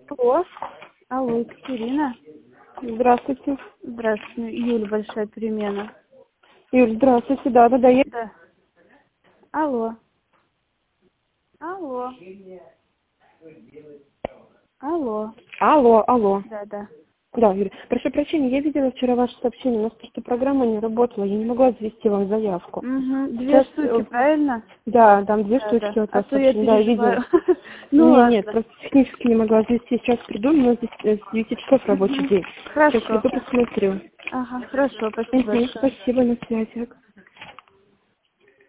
Алло. Алло, Екатерина. Здравствуйте. Здравствуйте, Юля, большая перемена. Юль, здравствуйте. Да. Да. Алло. Алло. Алло. Алло. Да. Да, Юля. Прошу прощения, я видела вчера ваше сообщение, у нас просто программа не работала, я не могла завести вам заявку. Угу. Две Сейчас, штуки, правильно? Да, там две Да. штучки от А вас то я сообщения. Да, я переживаю. видела. Ну Нет, ладно. просто технически не могла завести. Сейчас приду, у нас здесь с 9 часов рабочий день. Сейчас Хорошо. приду, посмотрю. Ага, хорошо, спасибо большое. Спасибо, на связи.